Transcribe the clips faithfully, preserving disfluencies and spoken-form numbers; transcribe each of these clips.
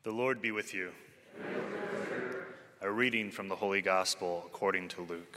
The Lord be with you. A reading from the Holy Gospel according to Luke.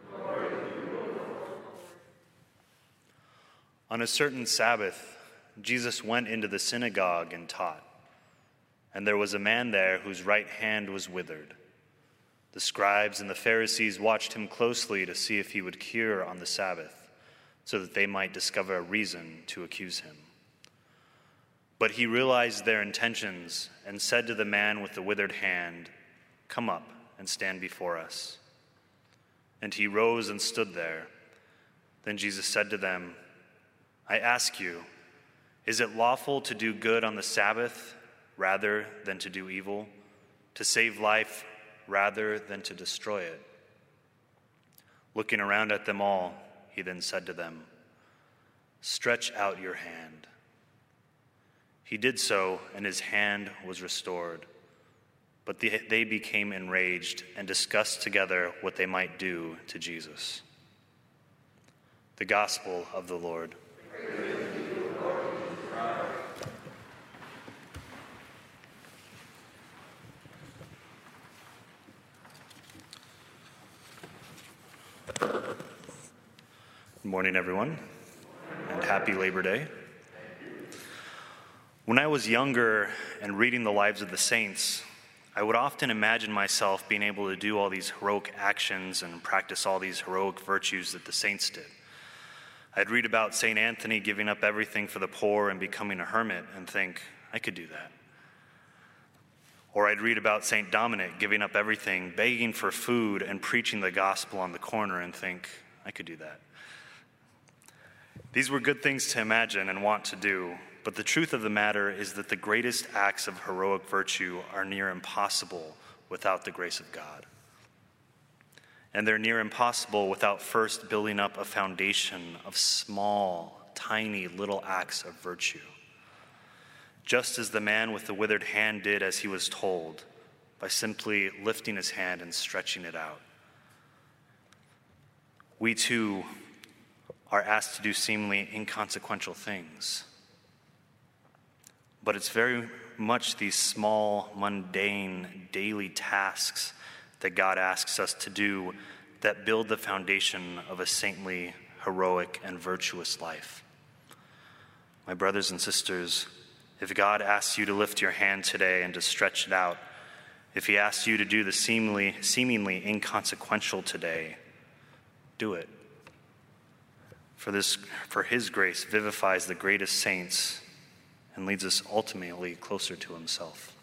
On a certain Sabbath, Jesus went into the synagogue and taught. And there was a man there whose right hand was withered. The scribes and the Pharisees watched him closely to see if he would cure on the Sabbath, so that they might discover a reason to accuse him. But he realized their intentions and said to the man with the withered hand, "Come up and stand before us." And he rose and stood there. Then Jesus said to them, "I ask you, is it lawful to do good on the Sabbath rather than to do evil, to save life rather than to destroy it?" Looking around at them all, he then said to them, "Stretch out your hand." He did so, and his hand was restored. But they became enraged and discussed together what they might do to Jesus. The Gospel of the Lord. Good morning, everyone, and happy Labor Day. When I was younger and reading the lives of the saints, I would often imagine myself being able to do all these heroic actions and practice all these heroic virtues that the saints did. I'd read about Saint Anthony giving up everything for the poor and becoming a hermit and think, I could do that. Or I'd read about Saint Dominic giving up everything, begging for food and preaching the gospel on the corner and think, I could do that. These were good things to imagine and want to do, but the truth of the matter is that the greatest acts of heroic virtue are near impossible without the grace of God. And they're near impossible without first building up a foundation of small, tiny little acts of virtue. Just as the man with the withered hand did as he was told, by simply lifting his hand and stretching it out. We too are asked to do seemingly inconsequential things. But it's very much these small, mundane, daily tasks that God asks us to do that build the foundation of a saintly, heroic, and virtuous life. My brothers and sisters, if God asks you to lift your hand today and to stretch it out, if he asks you to do the seemingly, seemingly inconsequential today, do it. For this, for his grace vivifies the greatest saints and leads us ultimately closer to himself.